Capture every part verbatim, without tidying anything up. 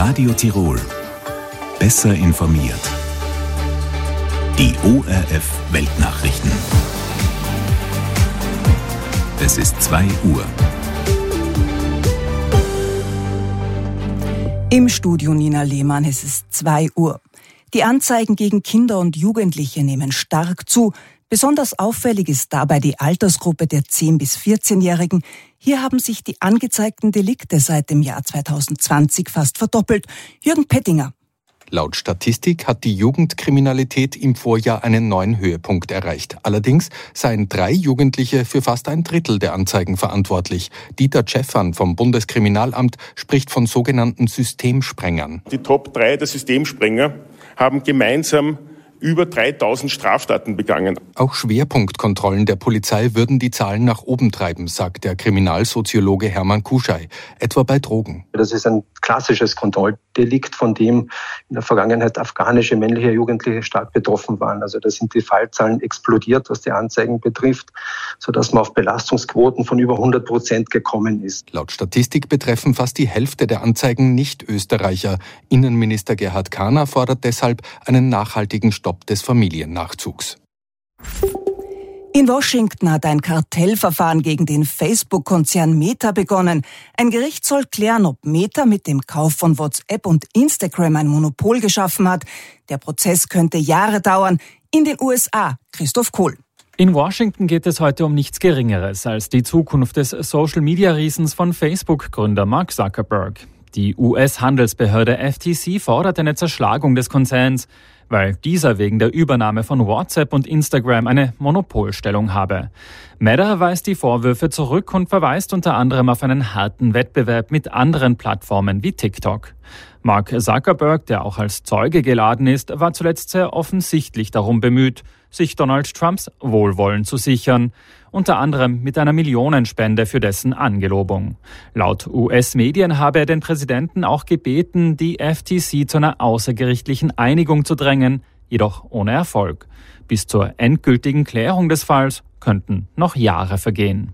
Radio Tirol. Besser informiert. Die O R F Weltnachrichten. Es ist zwei Uhr. Im Studio Nina Lehmann, es ist zwei Uhr. Die Anzeigen gegen Kinder und Jugendliche nehmen stark zu. Besonders auffällig ist dabei die Altersgruppe der zehn- bis vierzehnjährigen. Hier haben sich die angezeigten Delikte seit dem Jahr zweitausendzwanzig fast verdoppelt. Jürgen Pettinger. Laut Statistik hat die Jugendkriminalität im Vorjahr einen neuen Höhepunkt erreicht. Allerdings seien drei Jugendliche für fast ein Drittel der Anzeigen verantwortlich. Dieter Tscheffan vom Bundeskriminalamt spricht von sogenannten Systemsprengern. Die Top drei der Systemsprenger haben gemeinsam über dreitausend Straftaten begangen. Auch Schwerpunktkontrollen der Polizei würden die Zahlen nach oben treiben, sagt der Kriminalsoziologe Hermann Kuschei, etwa bei Drogen. Das ist ein klassisches Kontrolldelikt, von dem in der Vergangenheit afghanische männliche Jugendliche stark betroffen waren. Also da sind die Fallzahlen explodiert, was die Anzeigen betrifft, sodass man auf Belastungsquoten von über hundert Prozent gekommen ist. Laut Statistik betreffen fast die Hälfte der Anzeigen Nicht-Österreicher. Innenminister Gerhard Kahner fordert deshalb einen nachhaltigen Stopp des Familiennachzugs. In Washington hat ein Kartellverfahren gegen den Facebook-Konzern Meta begonnen. Ein Gericht soll klären, ob Meta mit dem Kauf von WhatsApp und Instagram ein Monopol geschaffen hat. Der Prozess könnte Jahre dauern. In den U S A, Christoph Kohl. In Washington geht es heute um nichts Geringeres als die Zukunft des Social-Media-Riesens von Facebook-Gründer Mark Zuckerberg. Die U S-Handelsbehörde F T C fordert eine Zerschlagung des Konzerns, weil dieser wegen der Übernahme von WhatsApp und Instagram eine Monopolstellung habe. Meta weist die Vorwürfe zurück und verweist unter anderem auf einen harten Wettbewerb mit anderen Plattformen wie TikTok. Mark Zuckerberg, der auch als Zeuge geladen ist, war zuletzt sehr offensichtlich darum bemüht, sich Donald Trumps Wohlwollen zu sichern, unter anderem mit einer Millionenspende für dessen Angelobung. Laut U S-Medien habe er den Präsidenten auch gebeten, die F T C zu einer außergerichtlichen Einigung zu drängen, jedoch ohne Erfolg. Bis zur endgültigen Klärung des Falls könnten noch Jahre vergehen.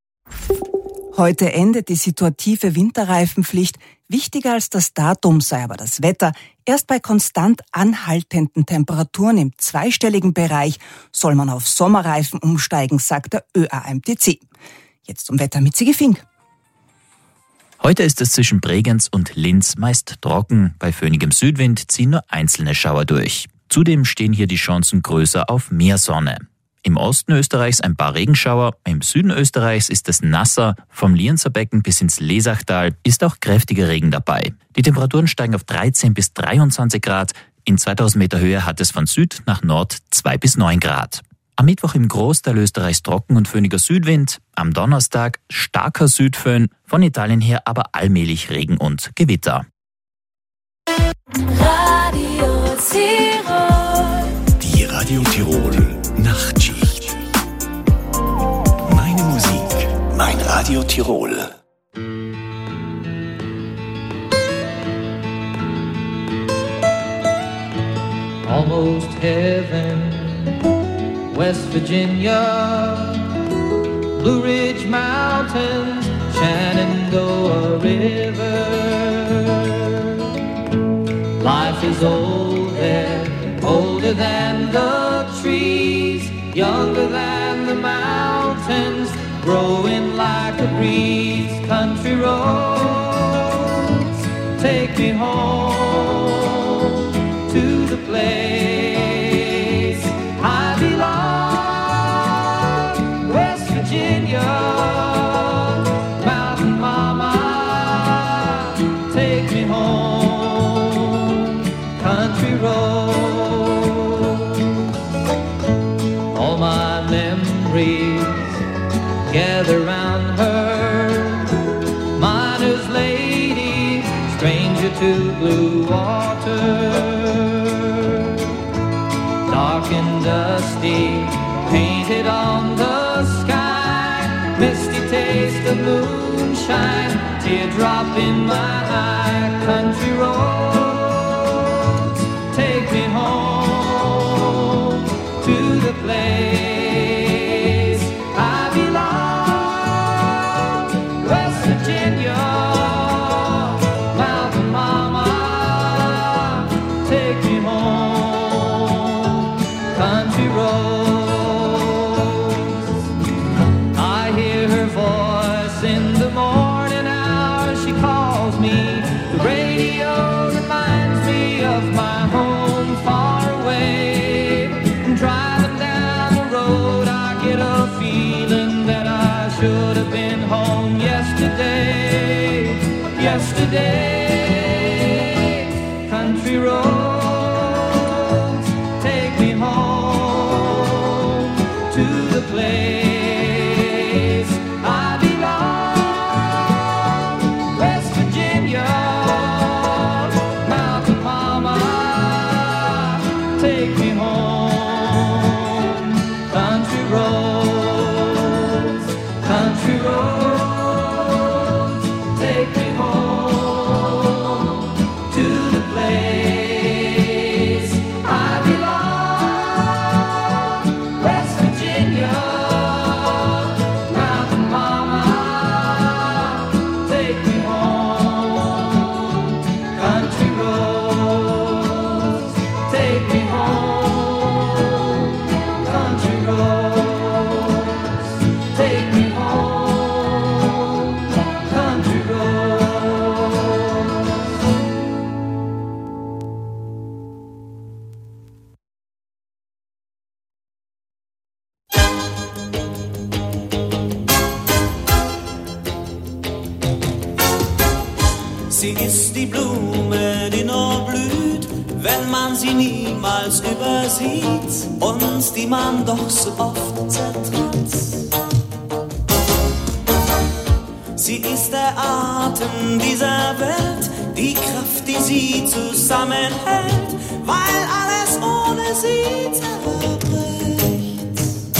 Heute endet die situative Winterreifenpflicht. Wichtiger als das Datum sei aber das Wetter. Erst bei konstant anhaltenden Temperaturen im zweistelligen Bereich soll man auf Sommerreifen umsteigen, sagt der Ö A M T C. Jetzt zum Wetter mit Sigi Fink. Heute ist es zwischen Bregenz und Linz meist trocken. Bei föhnigem Südwind ziehen nur einzelne Schauer durch. Zudem stehen hier die Chancen größer auf mehr Sonne. Im Osten Österreichs ein paar Regenschauer, im Süden Österreichs ist es nasser, vom Lienzer Becken bis ins Lesachtal ist auch kräftiger Regen dabei. Die Temperaturen steigen auf dreizehn bis dreiundzwanzig Grad, in zweitausend Meter Höhe hat es von Süd nach Nord zwei bis neun Grad. Am Mittwoch im Großteil Österreichs trocken und föhniger Südwind, am Donnerstag starker Südföhn, von Italien her aber allmählich Regen und Gewitter. Radio Tirol. Die Radio Tirol Nachtschicht. Meine Musik, mein Radio Tirol. Almost heaven, West Virginia, Blue Ridge Mountains, Shenandoah River. Life is old there, older than the trees, younger than the mountains, growing like a breeze. Country roads, take me home to the place I belong, West Virginia, Mountain Mama, take me home, country roads. All my memories gather round her, miner's lady, stranger to blue water. Dark and dusty, painted on the sky, misty taste of moonshine, teardrop in my eye. Country roads, take me home to the place I belong, West Virginia, Mountain Mama. country roads. I hear her voice in the morning hours, she calls me. The radio reminds me of my home far away. And driving down the road I get a feeling that I should have been home yesterday, yesterday. Country roads, take me home to the place I belong. West Virginia, Mountain Mama, take me home. Country roads, country roads, take me home to the place I belong. West Virginia, Mountain Mama, take me home. Country roads, take me home. Country roads, take me home. Country roads. Sie ist die Blume, die nur blüht, wenn man sie niemals übersieht und die man doch so oft zertritt. Sie ist der Atem dieser Welt, die Kraft, die sie zusammenhält, weil alles ohne sie zerbricht.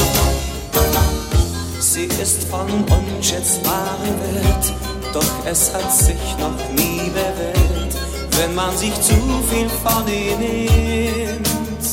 Sie ist von unschätzbarem Wert, doch es hat sich noch nie bewährt, wenn man sich zu viel von ihr nimmt.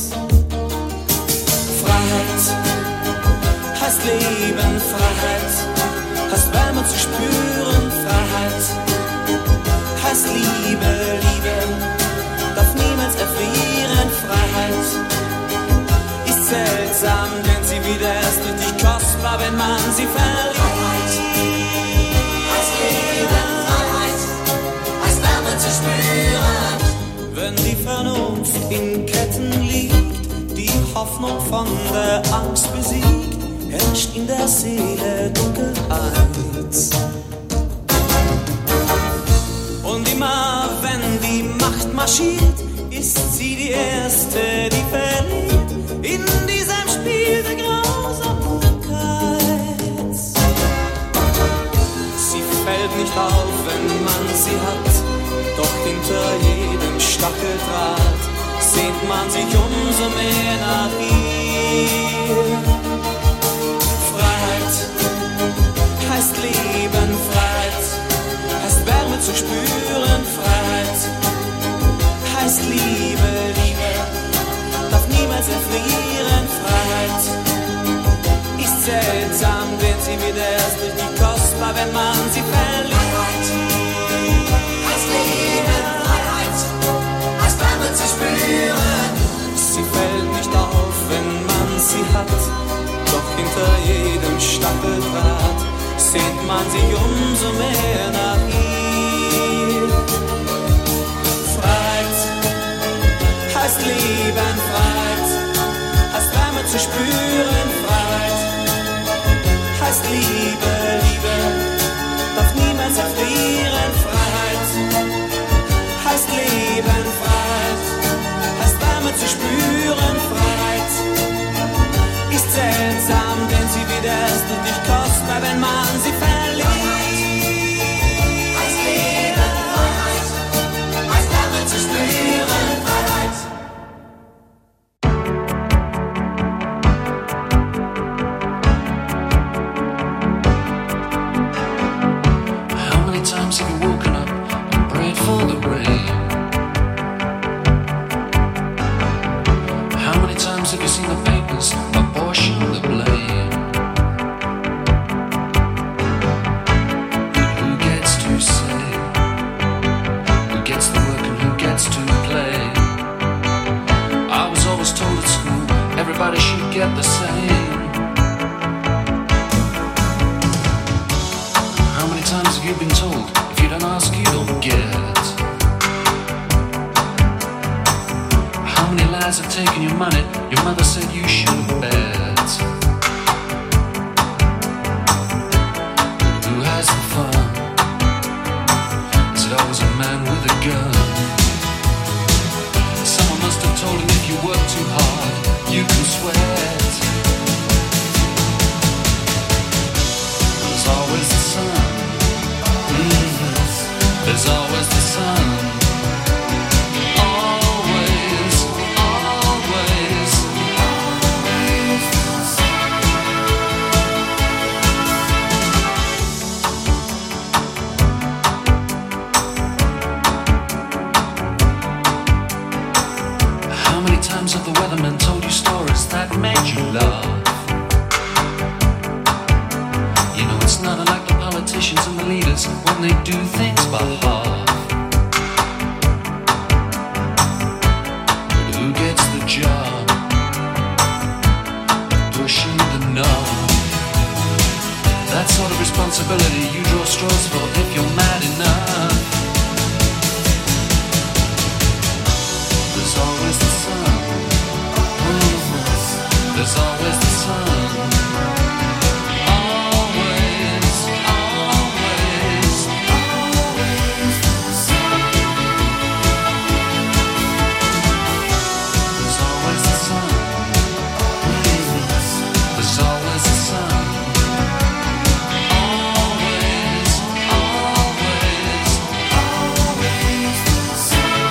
Freiheit heißt Leben, Freiheit heißt Wärme zu spüren, Freiheit heißt Liebe, Liebe darf niemals erfrieren, Freiheit ist seltsam, denn sie wieder erst richtig kostbar, wenn man sie verliert. Wenn die Vernunft in Ketten liegt, die Hoffnung von der Angst besiegt, herrscht in der Seele Dunkelheit. Und immer wenn die Macht marschiert, ist sie die Erste, die verliert in diesem Spiel der Grausamkeit. Sie fällt nicht auf, wenn man sie hat, doch hinter jedem Stacheldraht sehnt man sich umso mehr nach ihr. Freiheit heißt Leben, Freiheit heißt Wärme zu spüren, Freiheit heißt Liebe, Liebe darf niemals erfrieren, Freiheit ist seltsam, denn sie wird erst richtig kostbar, wenn man sie verliert. Sie fällt nicht auf, wenn man sie hat, doch hinter jedem Stacheldraht sehnt man sich umso mehr nach ihr. Freiheit heißt Leben, Freiheit heißt Wärme zu spüren, Freiheit heißt Liebe, Liebe darf niemals erfrieren, Freiheit heißt Leben, Freiheit heißt Wärme zu spüren, Freiheit ist seltsam, denn sie wird erst richtig kostbar, wenn man sie verliert. Heißt Leben, Freiheit heißt Wärme zu spüren, Freiheit. should get the same. How many times have you been told, if you don't ask, you don't get? How many lies have taken your money? Your mother said you should have bet. Who has the fun? Is it always a man with a gun? Someone must have told him if you work too hard, you can sweat. There's always the sun. Mm-hmm. There's always the sun. Of the weathermen told you stories that made you laugh. You know it's not unlike the politicians and the leaders when they do things by half. But who gets the job? Pushing the knob. That sort of responsibility you draw straws for if you're mad enough. There's always the sun. There's always the sun. Always, always, always the sun. There's always the sun. There's always the sun. Always, always, always the sun.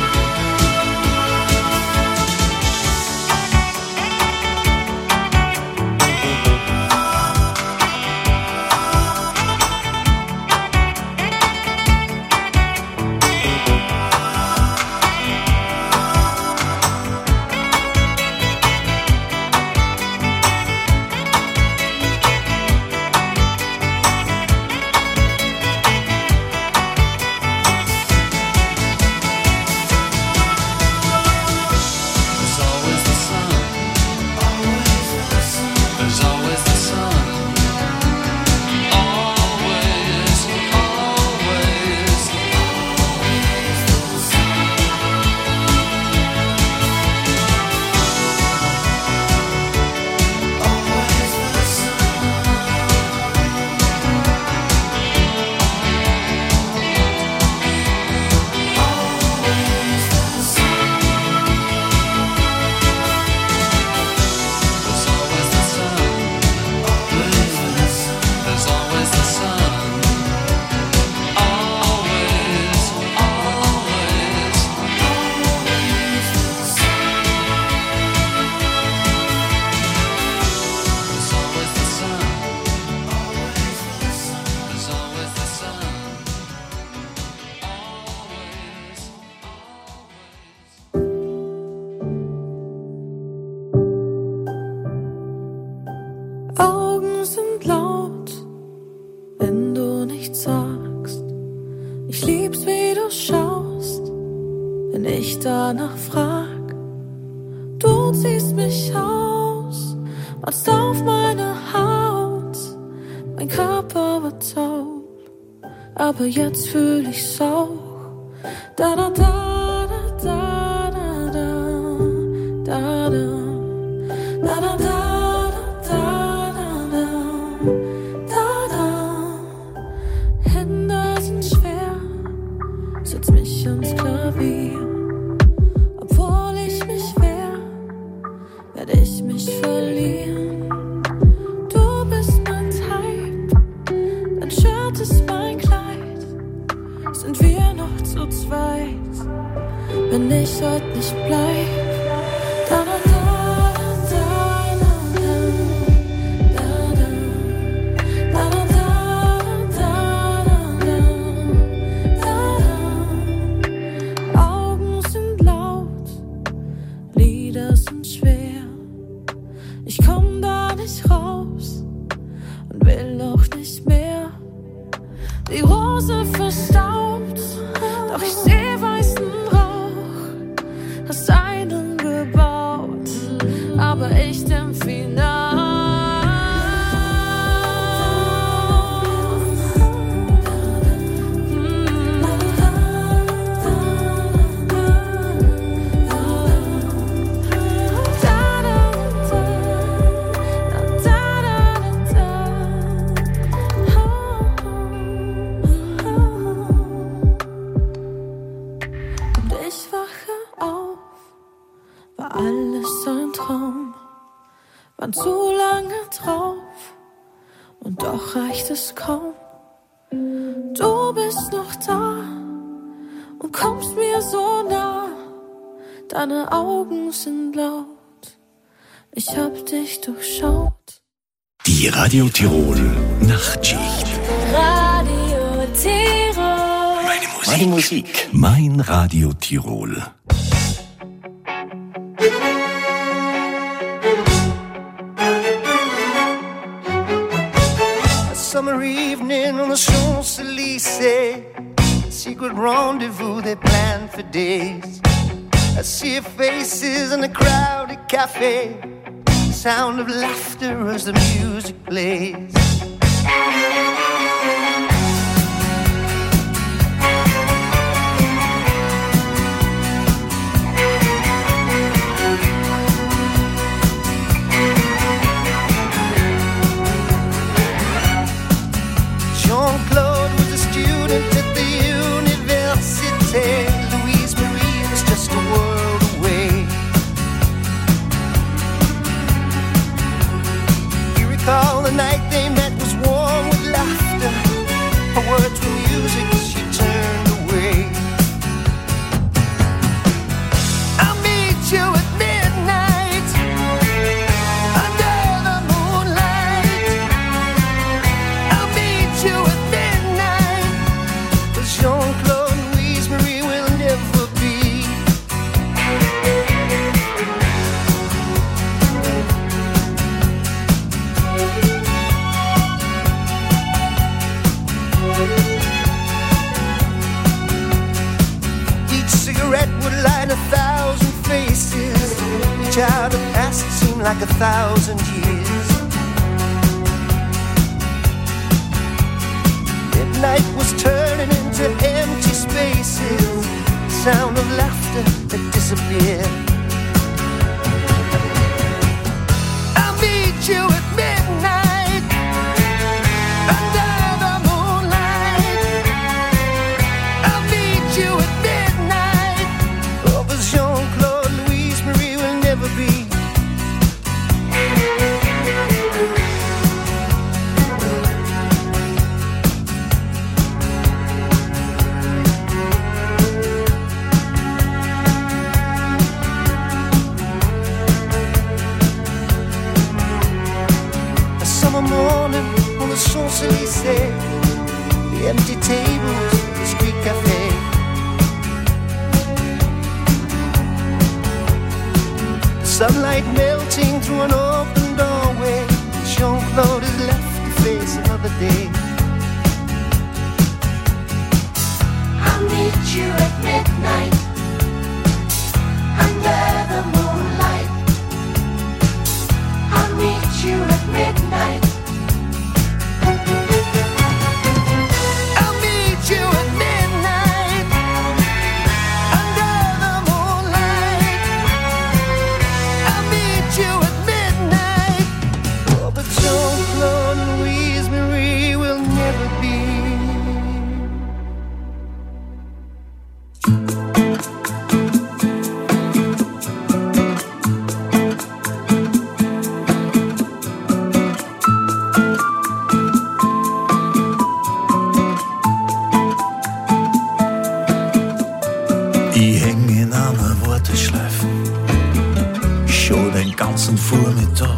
Aber jetzt fühl ich's auch. Da da da da da da da da da da da da da da da. Hände sind schwer, setz mich ans Klavier. Obwohl ich mich wehr, werd ich mich verlieren. Du bist mein Type, dein Shirt ist mein Kleid. Sind wir noch zu zweit, wenn ich heute nicht bleib? Da, da, da, da, da, da, da, da, da, da, da, da. Augen sind laut, Lieder sind schwer. Ich komm da nicht raus und will auch nicht mehr. Die Rose verstaubt, doch ich seh weißen Rauch. Hast einen gebaut, aber ich der zu lange drauf und doch reicht es kaum. Du bist noch da und kommst mir so nah. Deine Augen sind laut, ich hab dich durchschaut. Die Radio Tirol Nachtschicht. Radio Tirol. Meine Musik. Meine Musik. Mein Radio Tirol. A summer evening on the Champs-Élysées, a secret rendezvous they planned for days. I see faces in a crowded cafe, the sound of laughter as the music plays. Jean-Claude was a student at the university. Louise Marie was just a world away. You recall the night they met was warm with laughter. Her words were music as she turned away. I'll meet you at midnight under the moonlight. I'll meet you at midnight, 'cause Jean-Claude and Louise Marie will never be. Each cigarette would light a thousand faces. Each hour that passed seemed like a thousand years. Midnight was turning into empty spaces. The sound of laughter had disappeared. I'll meet you at midnight under the moonlight. I'll meet you at midnight. Oh, but Jean-Claude, Louise Marie will never be. A summer morning on the Champs-Élysées, the empty tables, the street cafe. The sunlight melting through an open doorway. Jean-Claude is left to face another day. I'll meet you at midnight under the moonlight. I'll meet you at midnight. I'll meet you at midnight under the moonlight. I'll meet you at midnight. Oh, but Jean-Claude and Louise Marie will never be. Ich häng in einer Warteschleife schon den ganzen Vormittag.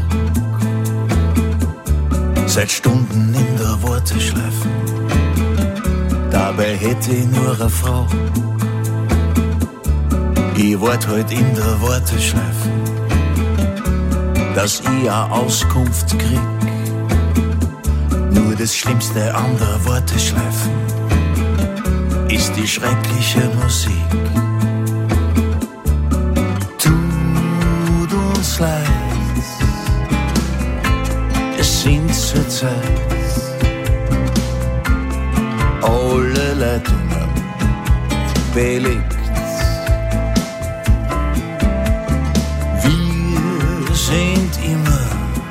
Seit Stunden in der Warteschleife, dabei hätte ich nur eine Frau. Ich wart halt in der Warteschleife, dass ich eine Auskunft krieg. Nur das Schlimmste an der Warteschleife ist die schreckliche Musik. Tut uns leid, es sind zur Zeit alle Leitungen belegt. Wir sind immer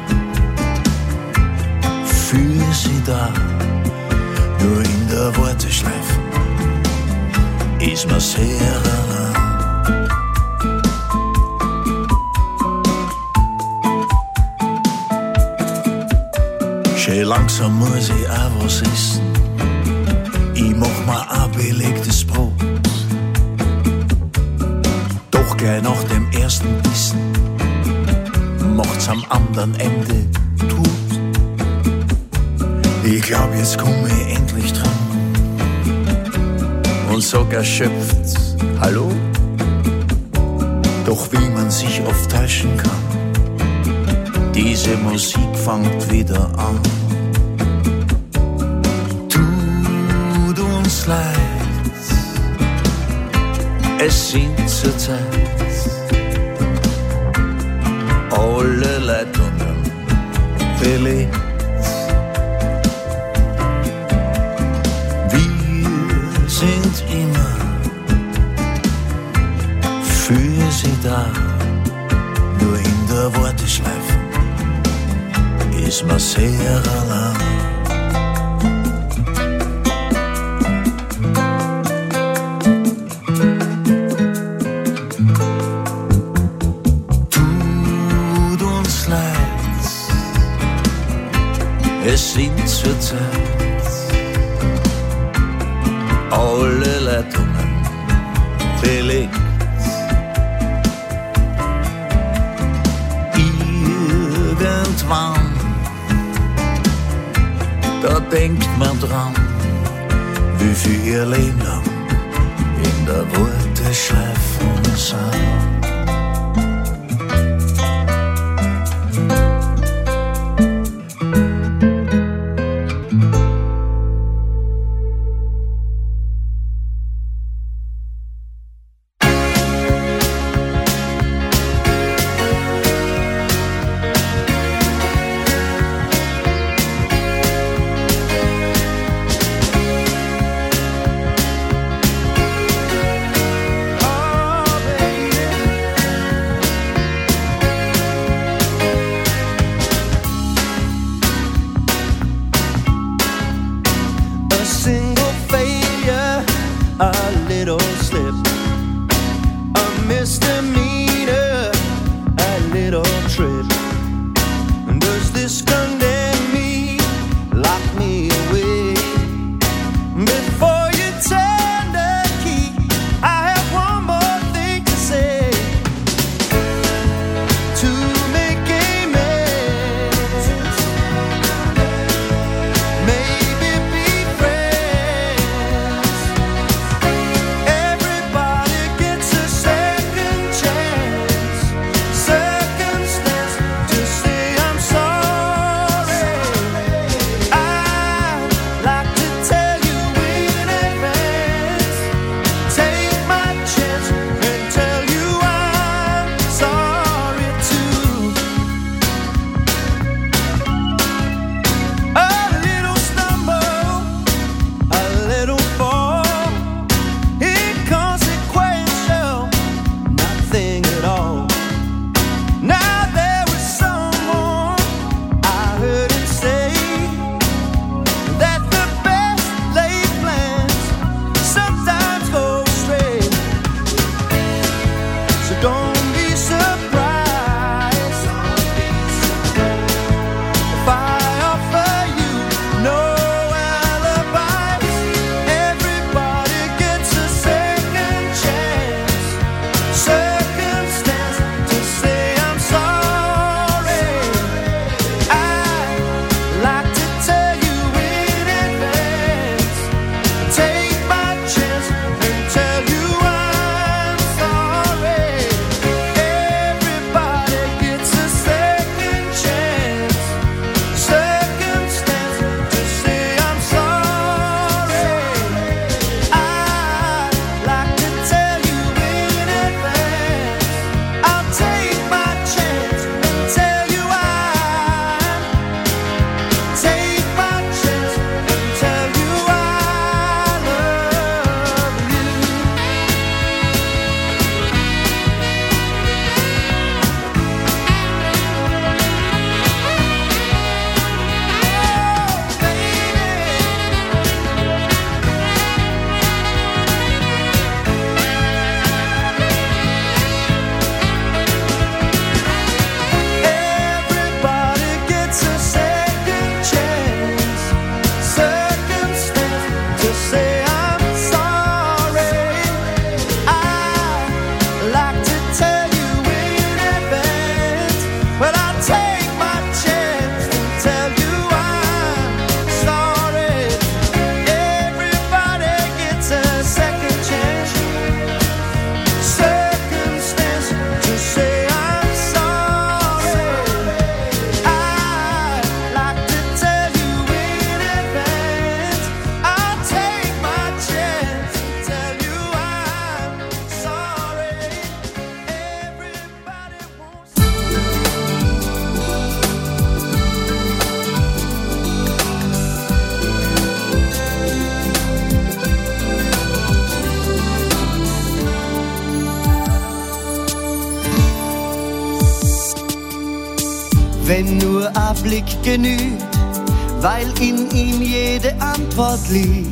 für sie da, nur in der Warteschleife ist mir's sehr allein. Schön langsam muss ich auch was essen. Ich mach mir ein belegtes Brot. Doch gleich nach dem ersten Bissen macht's am anderen Ende tot. Ich glaub, jetzt komm ich endlich dran und sag erschöpft Hallo. Doch wie man sich oft täuschen kann, diese Musik fängt wieder an. Tut uns leid, es sind zurzeit alle Leitungen belegt. Wir sind immer für sie da, nur in der Warteschleife ist man sehr allein. Tut uns leid, es sind zurzeit alle Leitungen belegt. Irgendwann, da denkt man dran, wie viel ihr Leben lang in der Warteschleife sind. wenn nur ein Blick genügt, weil in ihm jede Antwort liegt.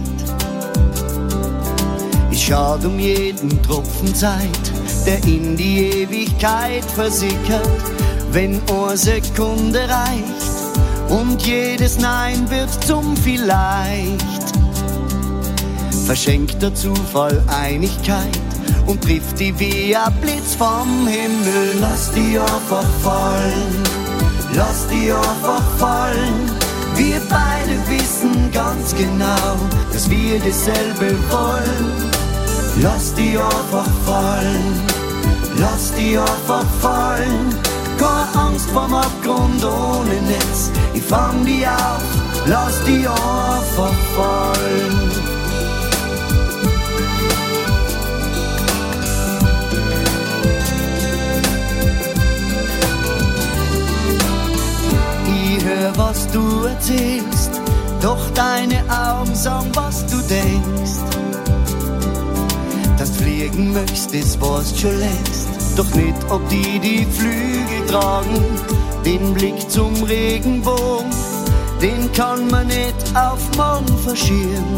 Ich schau um jeden Tropfen Zeit, der in die Ewigkeit versickert, wenn eine Sekunde reicht und jedes Nein wird zum Vielleicht. Verschenkt der Zufall Einigkeit und trifft die wie ein Blitz vom Himmel. Lass die einfach fallen, lass die einfach fallen. Wir beide wissen ganz genau, dass wir dasselbe wollen. Lass die einfach fallen, lass die einfach fallen. Keine Angst vorm Abgrund ohne Netz, ich fang die auf, lass die einfach fallen. Ich hör, was du erzählst, doch deine Augen sagen, was du denkst. Dass du fliegen möchtest, das weißt schon längst. Doch nicht, ob die die Flügel tragen. Den Blick zum Regenbogen, den kann man nicht auf morgen verschieben.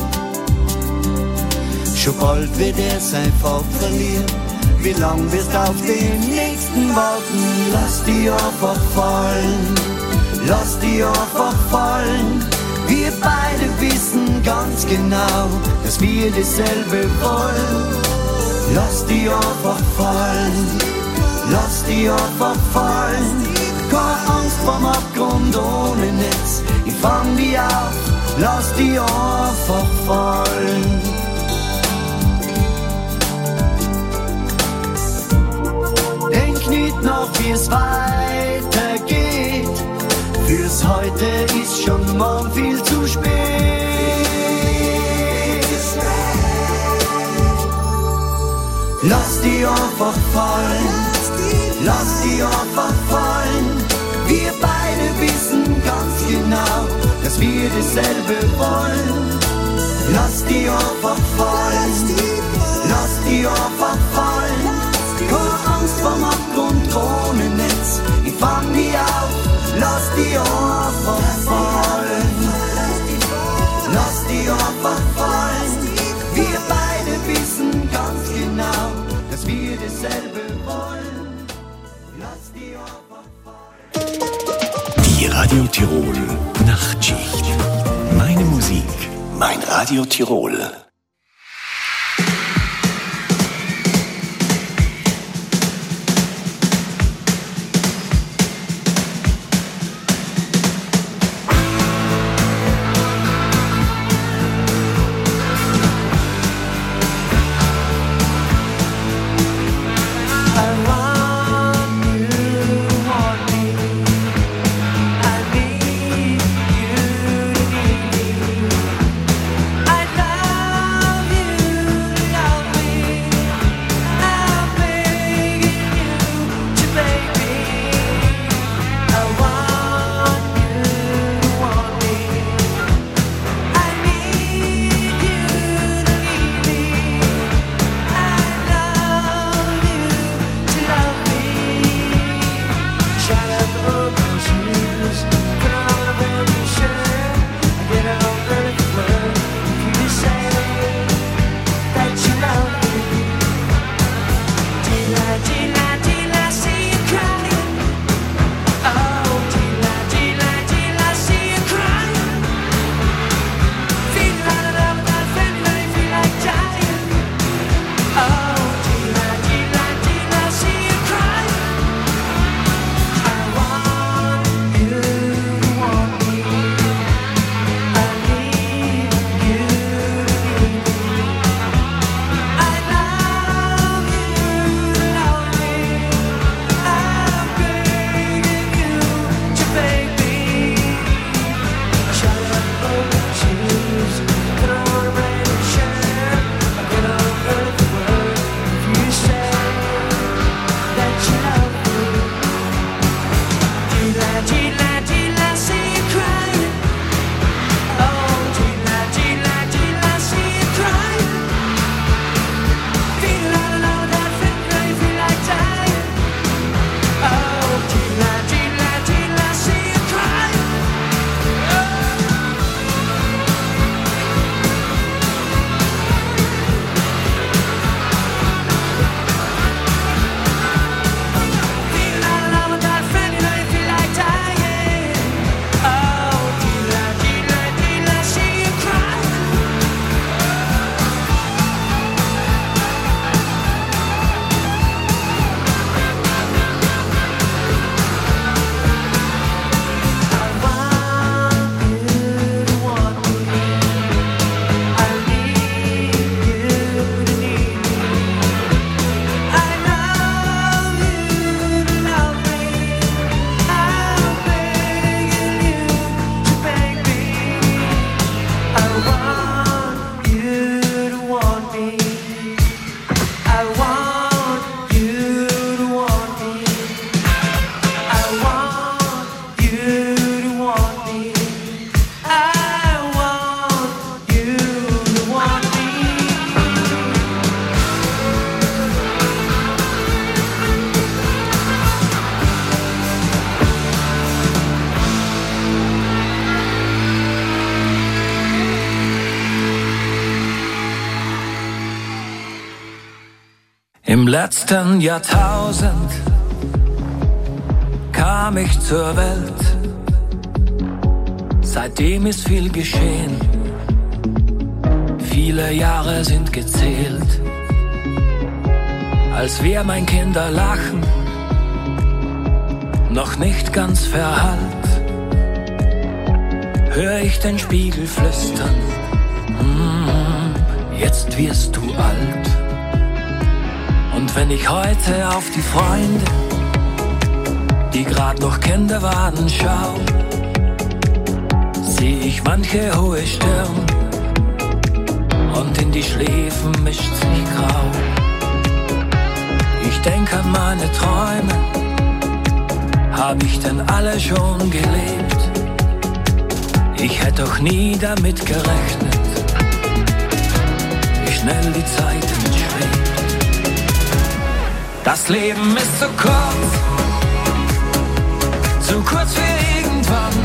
Schon bald wird er sein Farb verlieren. Wie lang wirst du auf den nächsten warten? Lass die einfach fallen, lass die einfach fallen. Wir beide wissen ganz genau, dass wir dasselbe wollen. Lass die einfach fallen, lass die einfach fallen. Keine Angst vorm Abgrund ohne Netz, ich fang die auf, lass die einfach fallen. Denk nicht noch, wie es weitergeht, fürs Heute ist schon morgen viel zu spät. Lass die einfach fallen, lass die einfach fallen. Wir beide wissen ganz genau, dass wir dasselbe wollen. Lass die einfach fallen, lass die einfach fallen. Keine Angst vorm Abgrund ohne Netz, ich fang die auf, lass die einfach fallen. Lass die einfach fallen. Wir beide wissen ganz genau, dass wir dasselbe wollen. Lass die einfach fallen. Die Radio Tirol Nachtschicht. Meine Musik, mein Radio Tirol. I Im letzten Jahrtausend kam ich zur Welt. Seitdem ist viel geschehen. Viele Jahre sind gezählt. Als wär mein Kinderlachen noch nicht ganz verhallt, hör ich den Spiegel flüstern, mm, jetzt wirst du alt. Und wenn ich heute auf die Freunde, die grad noch Kinder waren, schau, seh ich manche hohe Stirn und in die Schläfen mischt sich grau. Ich denk an meine Träume, hab ich denn alle schon gelebt? Ich hätte doch nie damit gerechnet, wie schnell die Zeit entschwebt. Das Leben ist so kurz, zu kurz für irgendwann.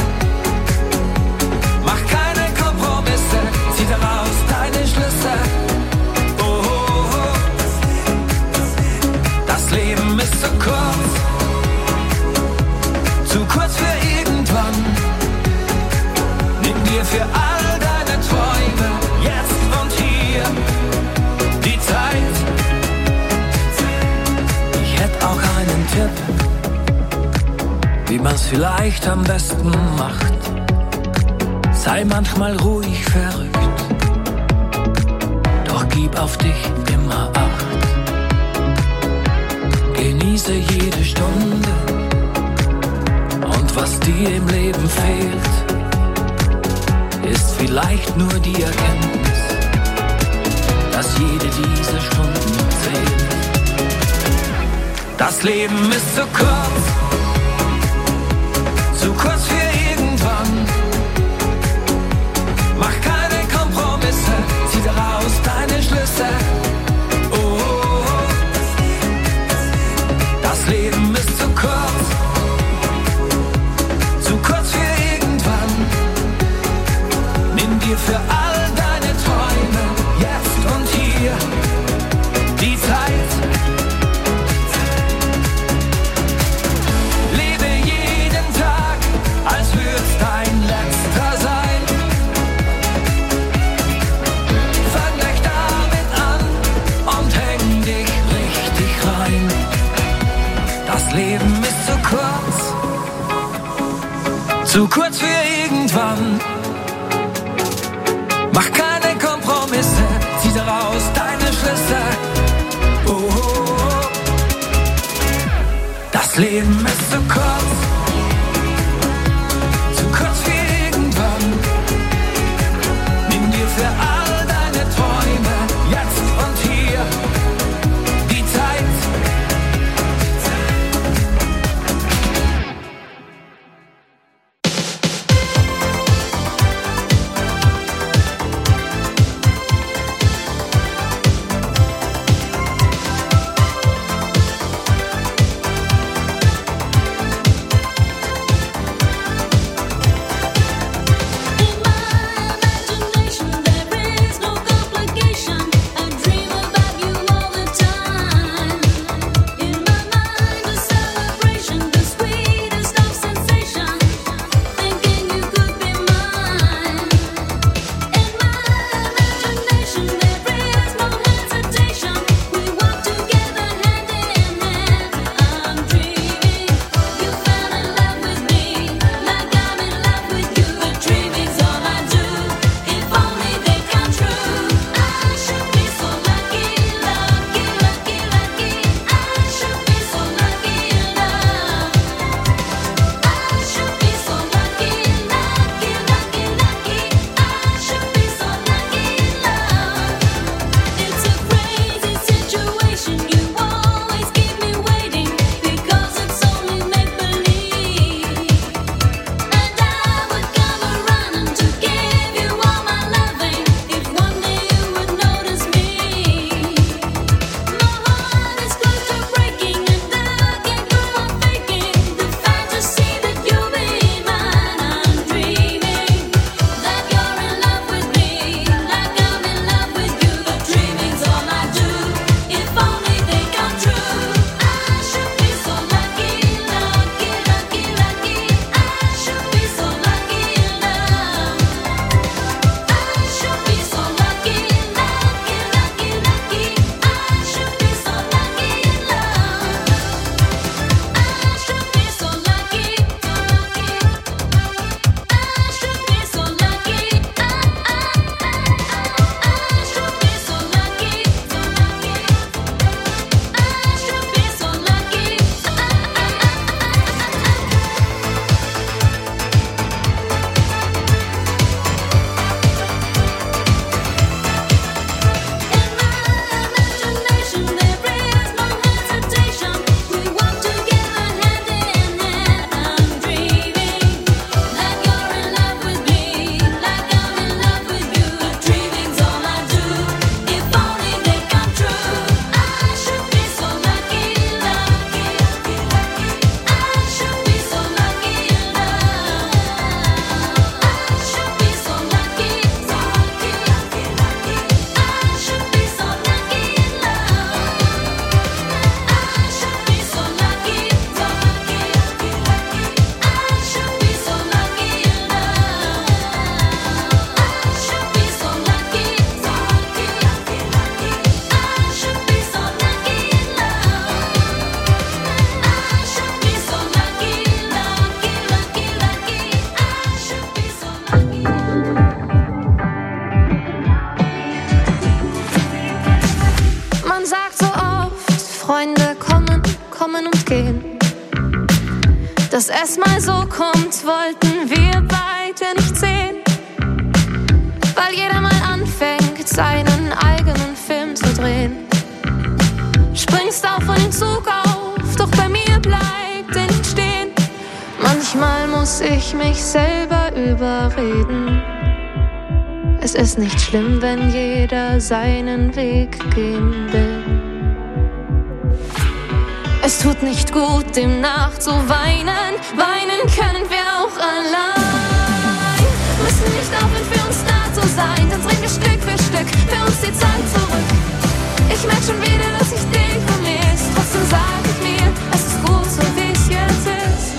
Mach keine Kompromisse, zieh daraus deine Schlüsse. Oh, oh, oh. Das Leben ist so kurz, zu kurz für irgendwann. Nimm dir für all deine Träume jetzt und hier die Zeit. Ich hätte auch einen Tipp, wie man's vielleicht am besten macht. Sei manchmal ruhig verrückt, doch gib auf dich immer Acht. Genieße jede Stunde und was dir im Leben fehlt, ist vielleicht nur die Erkenntnis, dass jede dieser Stunden zählt. Das Leben ist zu kurz, zu kurz für irgendwann. Mach keine Kompromisse, zieh daraus deine Schlüsse. Oh, oh, oh. Das Leben ist zu kurz, zu kurz für irgendwann. Nimm dir für all deine Träume jetzt und hier die Zeit. Lebe jeden Tag, als würd's dein letzter sein. Fang gleich damit an und häng dich richtig rein. Das Leben ist zu kurz, zu kurz für irgendwann. Mach keine Kompromisse, zieh daraus deine Schlüsse. Oh, oh, oh. Das Leben ist zu kurz, zu kurz für irgendwann. Nimm dir für all deine Träume jetzt und hier die Zeit. es mal so kommt, wollten wir beide nicht sehen. Weil jeder mal anfängt, seinen eigenen Film zu drehen. Springst auf und den Zug auf, doch bei mir bleibt er nicht stehen. Manchmal muss ich mich selber überreden. Es ist nicht schlimm, wenn jeder seinen Weg gehen will. Es tut nicht gut, demnach zu weinen. Weinen können wir auch allein. Müssen nicht aufhören, für uns da zu sein. Dann drehen wir Stück für Stück für uns die Zeit zurück. Ich merk schon wieder, dass ich dich vermisse. Trotzdem sag ich mir, es ist gut, so wie es jetzt ist.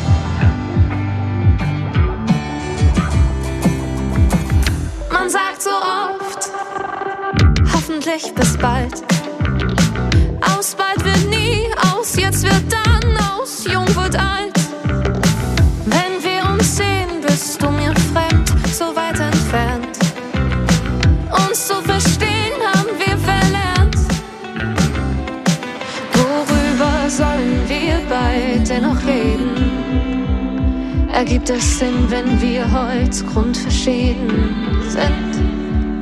Man sagt so oft, hoffentlich bis bald. Aus bald wird nie, aus jetzt wird dann, aus jung wird alt. Wenn wir uns sehen, bist du mir fremd, so weit entfernt. Uns zu verstehen haben wir verlernt. Worüber sollen wir beide noch reden? Ergibt es Sinn, wenn wir heute grundverschieden sind?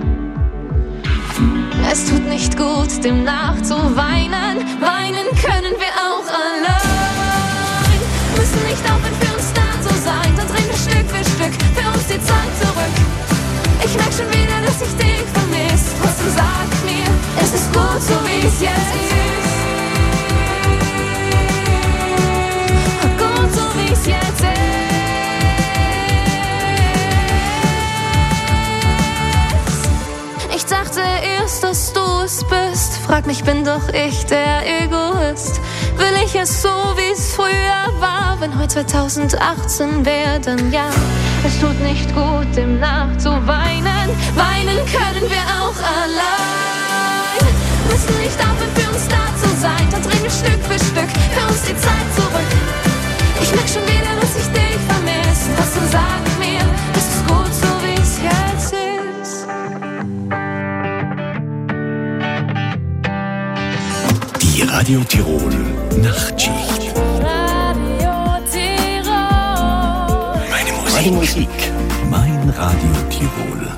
Es tut nicht gut, demnach zu weinen. Weinen können wir auch allein. Müssen nicht aufhören, für uns da zu sein. Dann drehen wir Stück für Stück für uns die Zeit zurück. Ich merk schon wieder, dass ich dich vermisse. Trotzdem sag ich mir, es ist gut, so wie es jetzt ist. Gut, so wie es jetzt ist. Ich dachte erst, dass du es bist. Frag mich, bin doch ich der Egoist? Will ich es so, wie es früher war? Wenn heute zweitausendachtzehn wäre, dann ja. Es tut nicht gut, demnach zu weinen. Weinen können wir auch allein. Müssen nicht aufhören, für uns da zu sein. Dann drehen wir Stück für Stück für uns die Zeit zurück. Ich merk schon wieder, dass ich dich vermisse. Trotzdem sag mir, es ist gut, so wie es jetzt ist. Die Radio Tirol Nachtschicht. Radio Tirol. Meine Musik. Meine Musik. Mein Radio Tirol.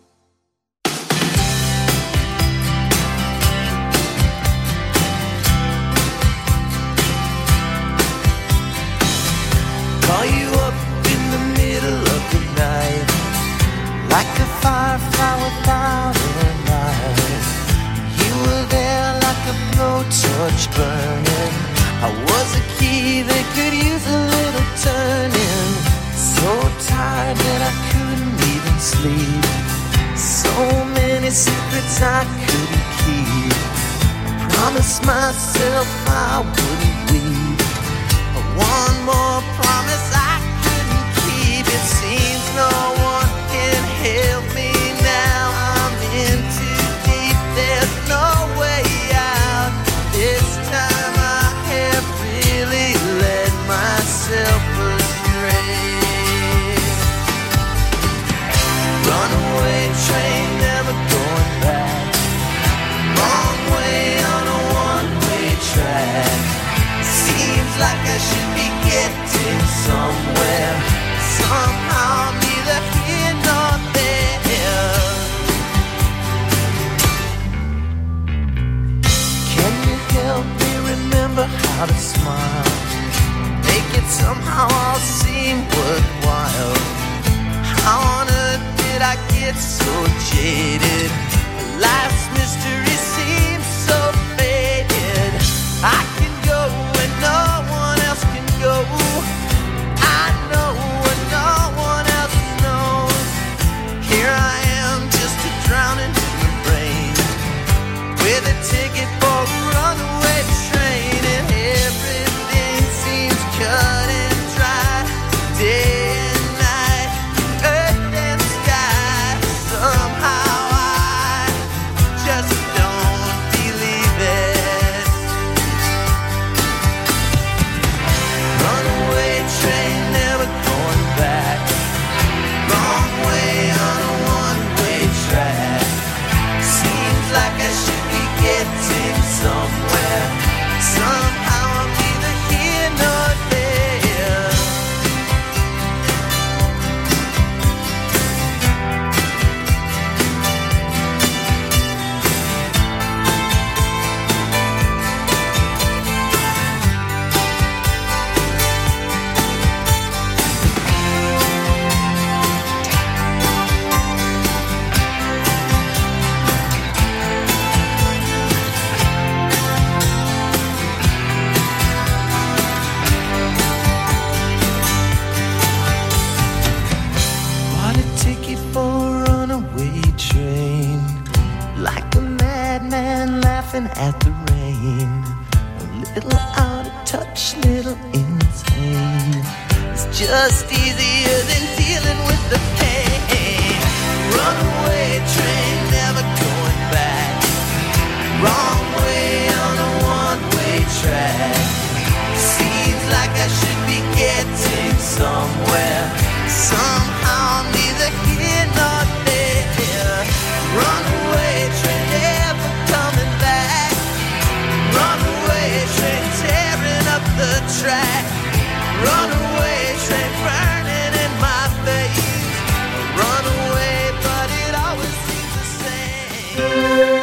Call you up in the middle of the night, like a firefly without a light. You were there like a blowtorch burning. I was a key that could use a little turning. So tired that I couldn't even sleep. So many secrets I couldn't keep. I promised myself I wouldn't weep. One more promise I couldn't keep. It seems no one can help me now. I'm in too deep, there's no way out. This time I have really led myself astray. Runaway train, never going back. Wrong way on a one-way track. See laughing at the rain. A little out of touch, little insane. It's just easier than dealing with the pain. Runaway train, never going back. Wrong way on a one-way track. Seems like I should be getting somewhere. Somehow I'm neither here nor there. Runaway train, never coming back. Runaway train, tearing up the track. Runaway train, burning in my face. Runaway, but it always seems the same.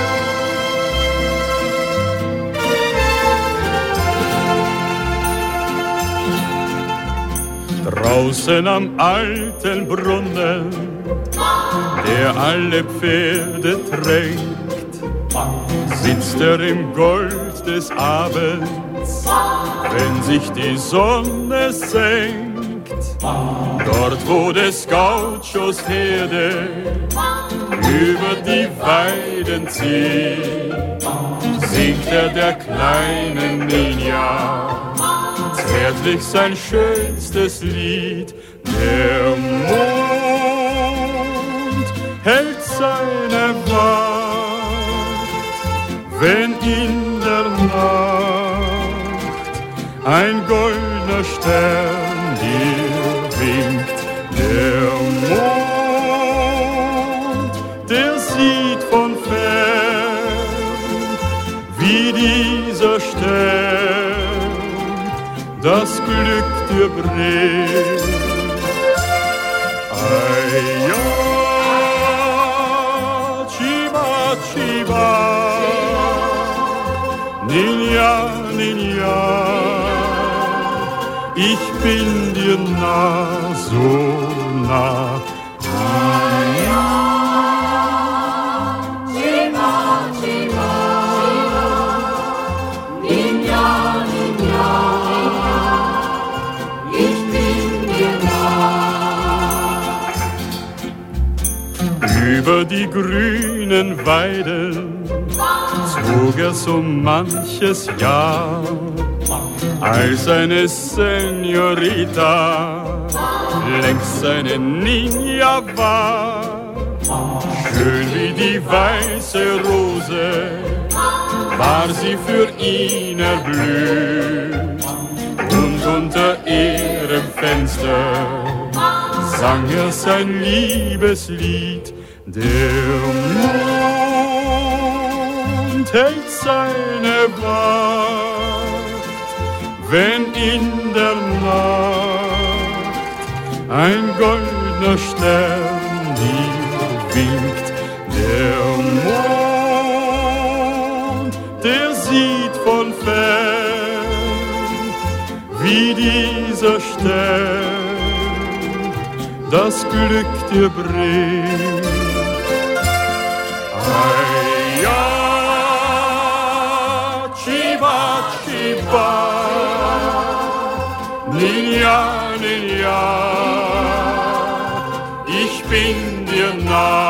Draußen am alten Brunnen, der alle Pferde tränkt, sitzt er im Gold des Abends, wenn sich die Sonne senkt. Dort, wo des Gauchos Herde über die Weiden zieht, singt er der kleinen Ninja zärtlich sein schönstes Lied. Der Mond hält seine Wacht, wenn in der Nacht ein goldener Stern dir winkt. Der Mond, der sieht von fern, wie dieser Stern das Glück dir bringt. Ay, ja, Chiba, Chiba, Ninja, Ninja, ich bin dir nah, so nah. Über die grünen Weiden zog er so manches Jahr, als eine Senorita längst seine Ninja war. Schön wie die weiße Rose war sie für ihn erblüht, und unter ihrem Fenster sang er sein Liebeslied. Der Mond hält seine Wacht, wenn in der Nacht ein goldener Stern dir winkt. Der Mond, der sieht von fern, wie dieser Stern das Glück dir bringt. Ay, ja, Chiba, Chiba, Ninja, Ninja, ich bin dir nah.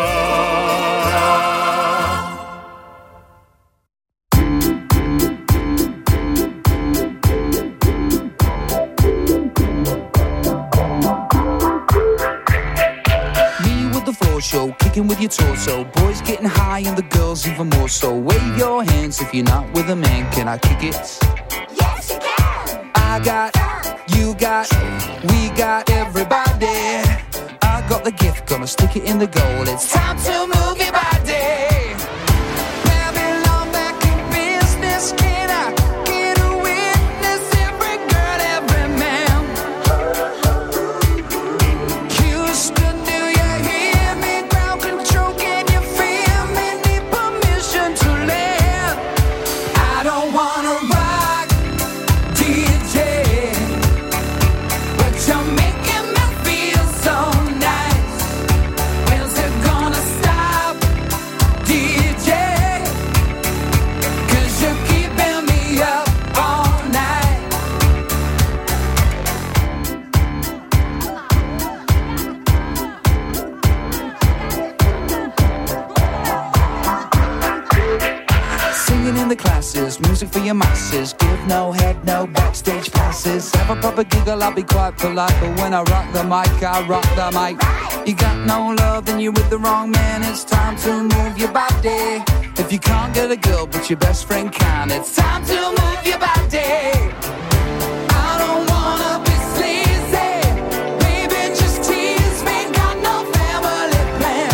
Show, kicking with your torso. Boys getting high and the girls even more so. Wave your hands if you're not with a man. Can I kick it? Yes, you can. I got, you got, we got everybody. I got the gift, gonna stick it in the goal. It's time to move your body. Babylon back in business. Can I get a witness? Every girl, every man. Houston, do you hear me? Ground control, can you feel me? Need permission to land. I don't wanna rock, D J, but you're making me feel so nice. When's it gonna stop? music for your masses. Give no head, no backstage passes. Have a proper giggle, I'll be quite polite. But when I rock the mic, I rock the mic. You got no love, then you're with the wrong man. It's time to move your body. If you can't get a girl, but your best friend can, it's time to move your body. I don't wanna be sleazy. Baby, just tease me. Got no family plan.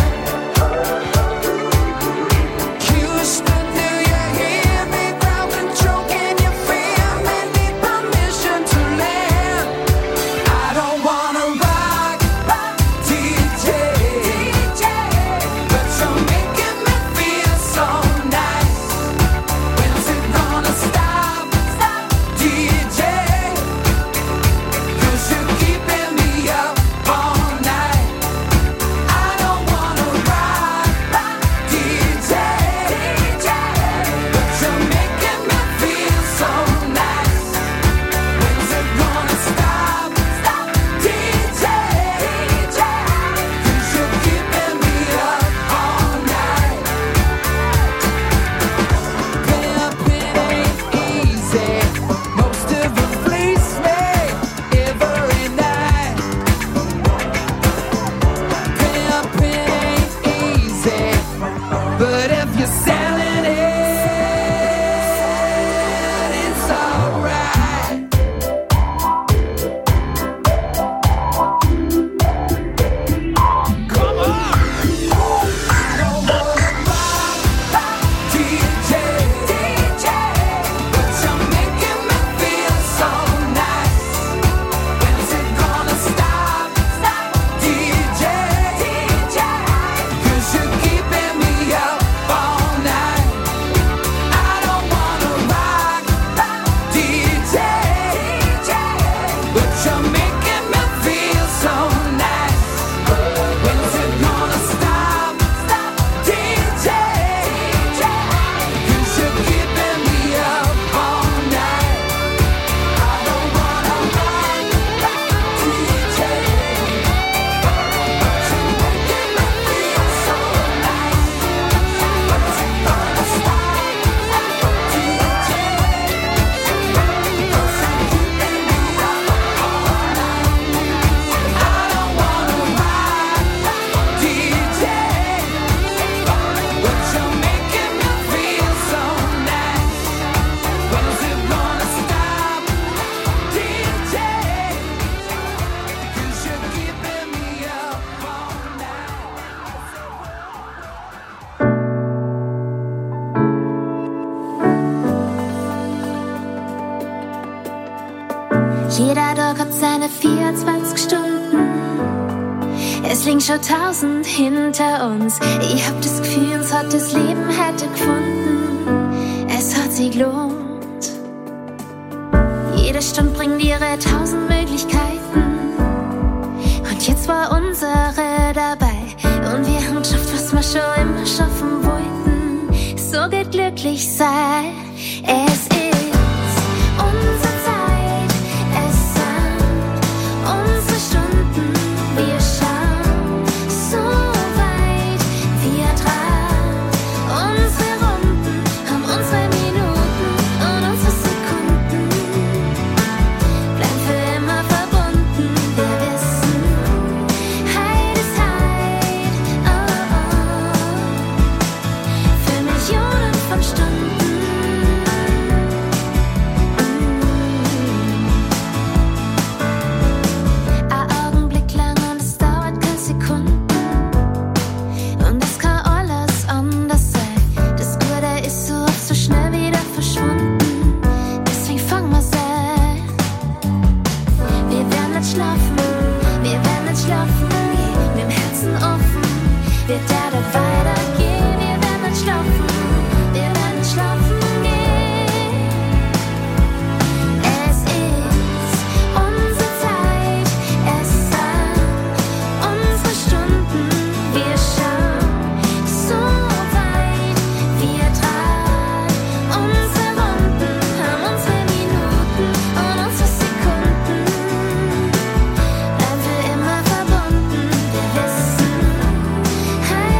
Houston, do you hear me? Crowd control, can you feel me? Need permission to land. I don't wanna rock, rock, D J, D J, but you're making me feel so nice. When's it gonna stop, stop, D J? 'Cause you're keeping me up all night. I don't wanna rock, rock, D J, D J, but you're making me feel so nice. When's it gonna stop, stop, D J, D J? 'Cause you're keeping me up all night. Pimping ain't easy. Most of it fleece me every night. Pimping ain't easy, but if you're selling it, it's alright. Come on! I don't wanna rock, rock, D J, D J, but you're making me feel so nice. When's it gonna stop, stop, D J, D J? 'Cause you're keeping me up all night. I don't wanna rock, rock, D J, D J, but you're making me feel so nice. When's it gonna stop, stop, D J, D J? 'Cause you're keeping me up all night. I don't wanna rock, rock, D J, but you're making me feel so nice. When's it gonna stop, stop, D J? 'Cause you're keeping me up all night. I don't wanna rock, rock, D J, but you're making me feel so nice. When's it gonna stop, D J? 'Cause you're keeping me up all Jeder Tag hat seine vierundzwanzig Stunden. Es liegen schon tausend hinter uns. Ich hab das Gefühl, uns hat das Leben heute gefunden. Es hat sich gelohnt. Jede Stunde bringt ihre tausend Möglichkeiten. Und jetzt war unsere dabei. Und wir haben geschafft, was wir schon immer schaffen wollten. So geht glücklich sein. Es ist unsere Zeit. Es sind unsere Stunden. Wir schauen so weit. Wir tragen unsere Runden, haben unsere Minuten und unsere Sekunden. Bleiben für immer verbunden. Wir wissen, Heid ist Heid. Oh, oh. Für Millionen von Stunden. Ein Augenblick lang und es dauert keine Sekunden. Und es kann alles anders sein. Das Gute ist so oft so schnell wieder verschwunden. Deswegen fangen wir's an. Wir werden nicht schlafen, wir werden nicht schlafen. Mit dem Herzen offen, wir werden weitergehen. Wir werden nicht schlafen, wir werden nicht schlafen gehen. Es ist unsere Zeit, es sind unsere Stunden. Wir schauen so weit, wir tragen unsere Runden, haben unsere Minuten und unsere Sekunden. Bleiben für immer verbunden. Wir wissen, Heid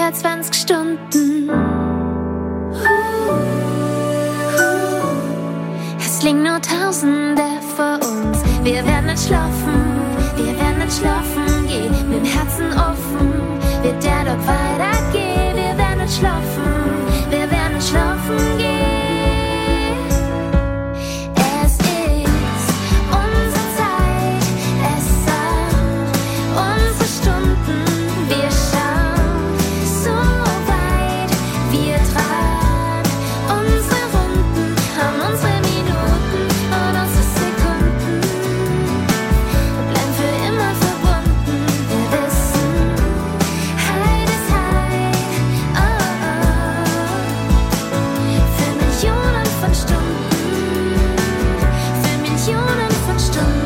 vierundzwanzig Stunden. Es liegen nur Tausende vor uns. Wir werden nicht schlafen, wir werden nicht schlafen. Geh mit dem Herzen offen, wird der Tag weitergehen. Wir werden nicht schlafen, wir werden nicht schlafen gehen. Es ist unsere Zeit, es sind unsere Stunden. Wir schauen so weit, wir tragen unsere Runden, haben unsere Minuten und unsere Sekunden. Wir bleiben für immer verbunden. Wir wissen, Heid ist Heid, oh, oh. Für Millionen von Stunden, für Millionen von Stunden.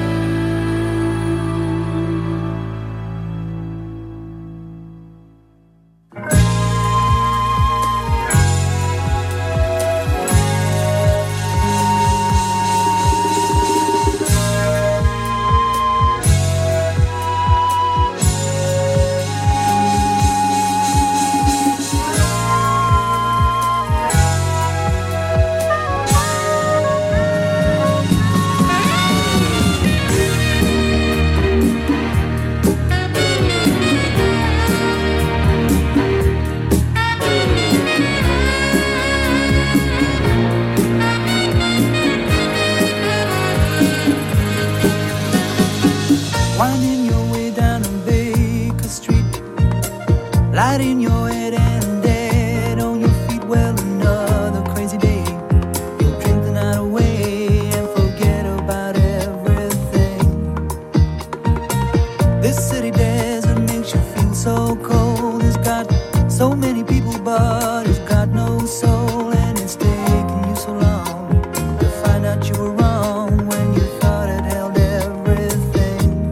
Winding your way down on Baker Street, lighting your head and dead on your feet. Well, another crazy day. You'll drink the night away and forget about everything. This city desert makes you feel so cold. It's got so many people, but it's got no soul. And it's taken you so long to find out you were wrong when you thought it held everything.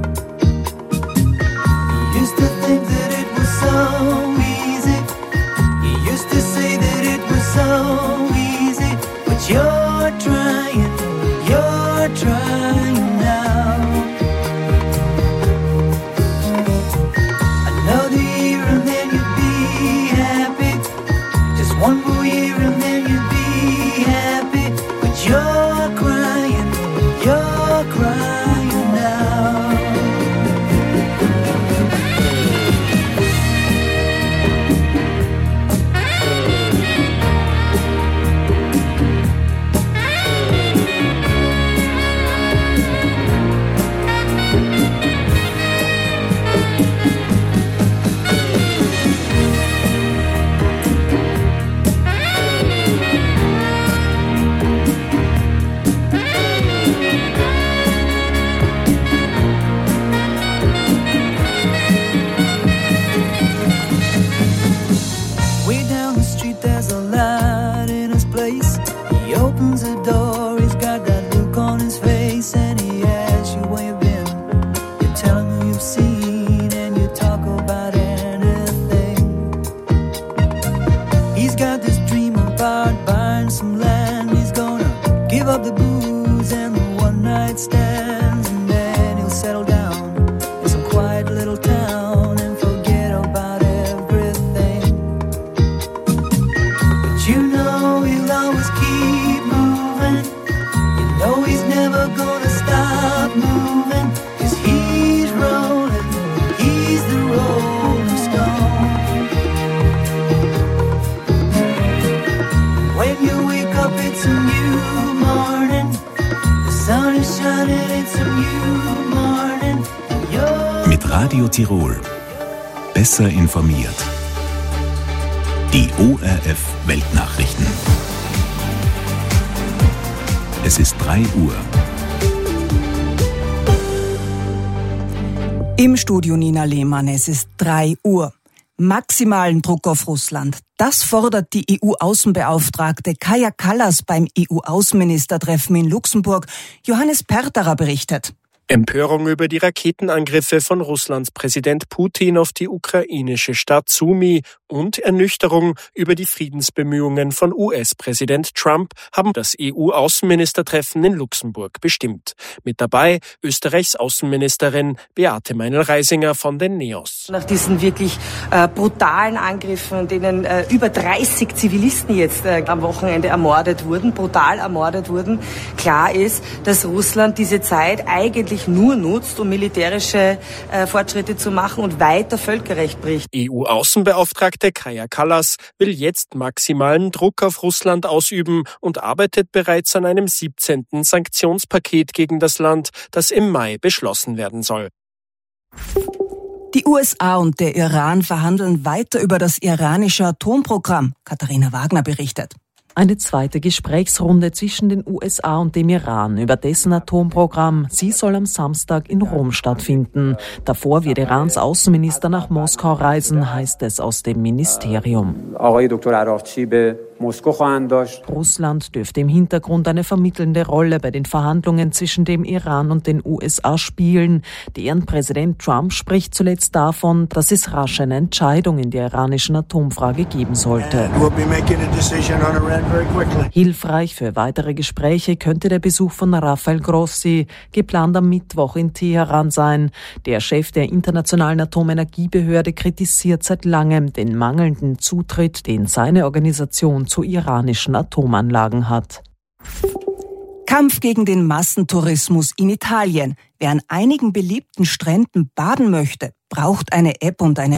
You used to think that it was so easy. You used to say that it was so easy. But you're trying, you're trying now. Another year and then you'd be happy. Just one more year and then you'd be happy. But you're crying, you're crying now. Way down the street there's a light in his place. He opens the door, he's got that look on his face. And he asks you where you've been. You tell him who you've seen and you talk about anything. He's got this dream about buying some land. He's gonna give up the booze and the one night stands. And then he'll settle down in some quiet little town and forget about everything. But you know he'll always keep moving. You know he's never gonna stop moving. 'Cause he's rolling, he's the rolling stone. When you wake up it's a new morning. The sun is shining, it's a new morning. And you're Mit Radio Tirol. Besser informiert. Die O R F Weltnachrichten. Es ist drei Uhr. Im Studio Nina Lehmann, es ist drei Uhr. Maximalen Druck auf Russland. Das fordert die E U-Außenbeauftragte Kaja Kallas beim E U-Außenministertreffen in Luxemburg. Johannes Perterer berichtet. Empörung über die Raketenangriffe von Russlands Präsident Putin auf die ukrainische Stadt Sumy und Ernüchterung über die Friedensbemühungen von U S-Präsident Trump haben das E U-Außenministertreffen in Luxemburg bestimmt. Mit dabei Österreichs Außenministerin Beate Meinl-Reisinger von den NEOS. Nach diesen wirklich äh, brutalen Angriffen, in denen äh, über dreißig Zivilisten jetzt äh, am Wochenende ermordet wurden, brutal ermordet wurden, klar ist, dass Russland diese Zeit eigentlich nur nutzt, um militärische äh, Fortschritte zu machen und weiter Völkerrecht bricht. E U-Außenbeauftragte Kaja Kallas will jetzt maximalen Druck auf Russland ausüben und arbeitet bereits an einem siebzehnten Sanktionspaket gegen das Land, das im Mai beschlossen werden soll. Die U S A und der Iran verhandeln weiter über das iranische Atomprogramm. Katharina Wagner berichtet. Eine zweite Gesprächsrunde zwischen den U S A und dem Iran über dessen Atomprogramm. Sie soll am Samstag in Rom stattfinden. Davor wird Irans Außenminister nach Moskau reisen, heißt es aus dem Ministerium. Russland dürfte im Hintergrund eine vermittelnde Rolle bei den Verhandlungen zwischen dem Iran und den U S A spielen. Deren Präsident Trump spricht zuletzt davon, dass es rasch eine Entscheidung in der iranischen Atomfrage geben sollte. Hilfreich für weitere Gespräche könnte der Besuch von Rafael Grossi, geplant am Mittwoch in Teheran sein. Der Chef der Internationalen Atomenergiebehörde kritisiert seit langem den mangelnden Zutritt, den seine Organisation zu iranischen Atomanlagen hat. Kampf gegen den Massentourismus in Italien. Wer an einigen beliebten Stränden baden möchte, braucht eine App und eine